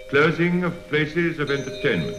Closing of places of entertainment.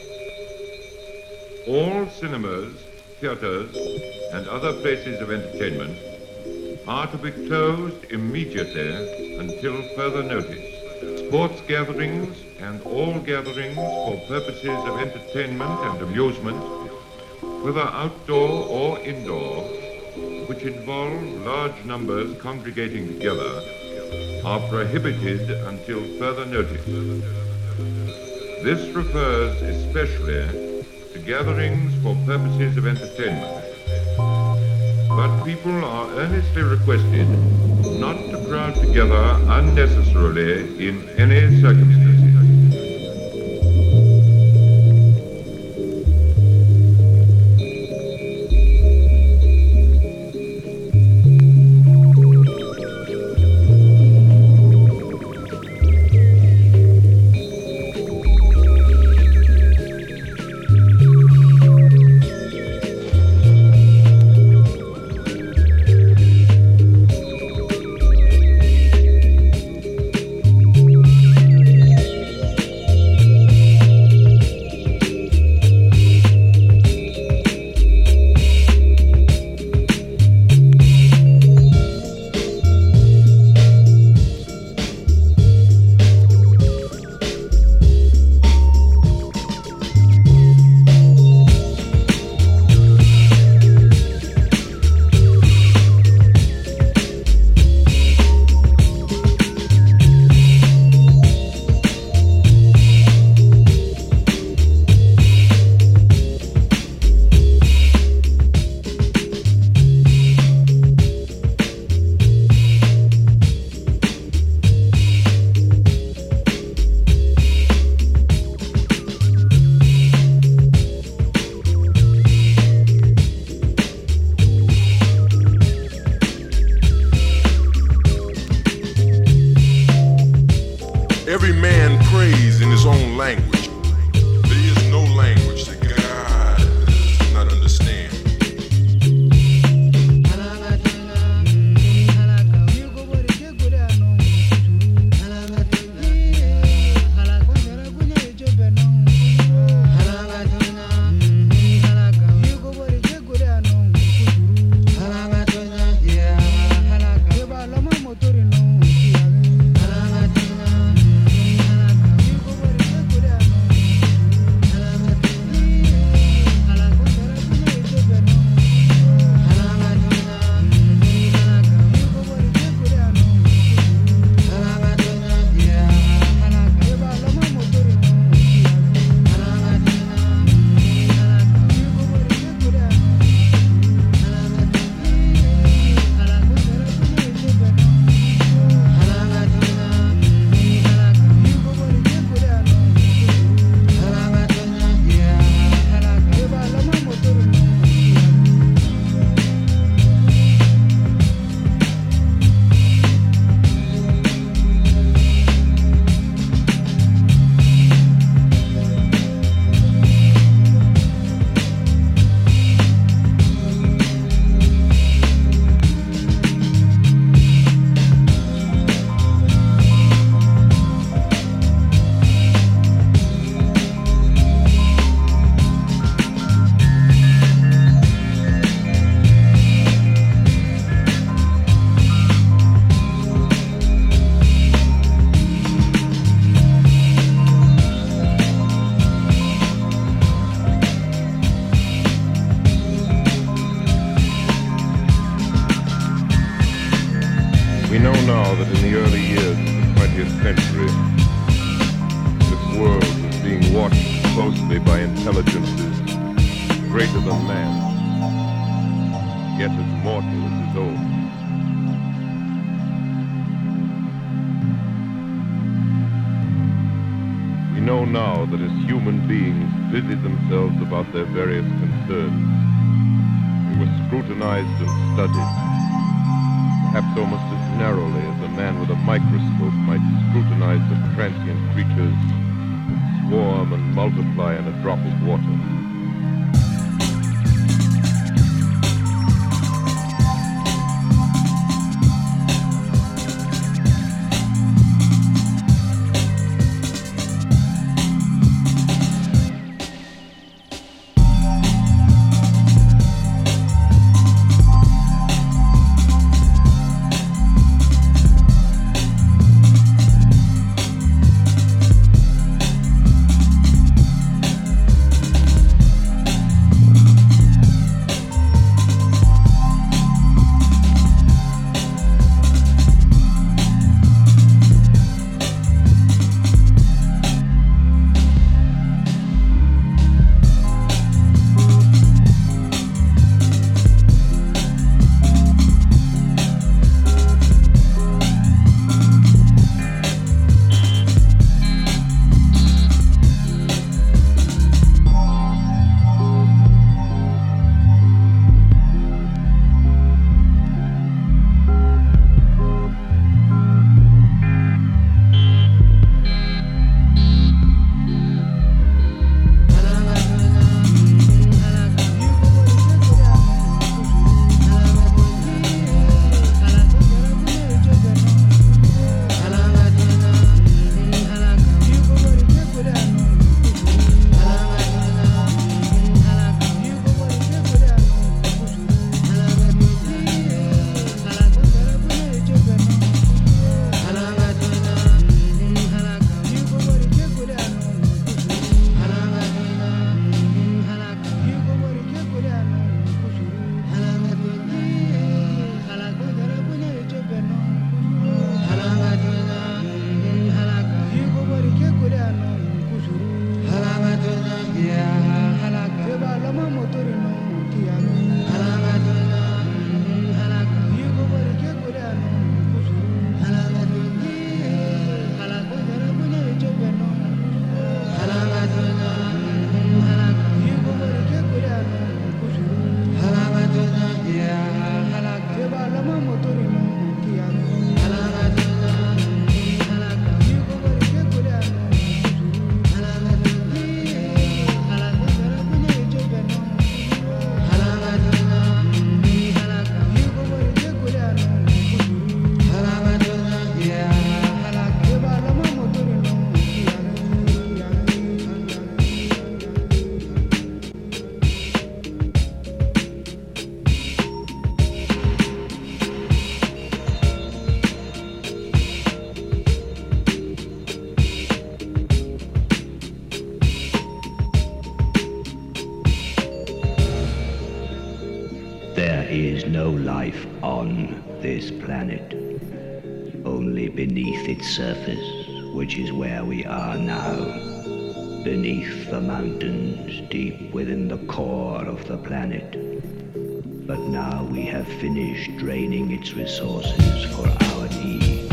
All cinemas, theatres, and other places of entertainment are to be closed immediately until further notice. Sports gatherings and all gatherings for purposes of entertainment and amusement, whether outdoor or indoor, which involve large numbers congregating together, are prohibited until further notice. This refers especially to gatherings for purposes of entertainment. But people are earnestly requested not to crowd together unnecessarily in any circumstances. Every man prays in his own language. There is no language that God does not understand. We know now that in the early years of the 20th century, this world was being watched closely by intelligences greater than man, yet as mortal as his own. We know now that as human beings busied themselves about their various concerns, we were scrutinized and studied, perhaps almost as narrowly as a man with a microscope might scrutinize the transient creatures that swarm and multiply in a drop of water. There is no life on this planet, only beneath its surface, which is where we are now, beneath the mountains, deep within the core of the planet. But now we have finished draining its resources for our needs.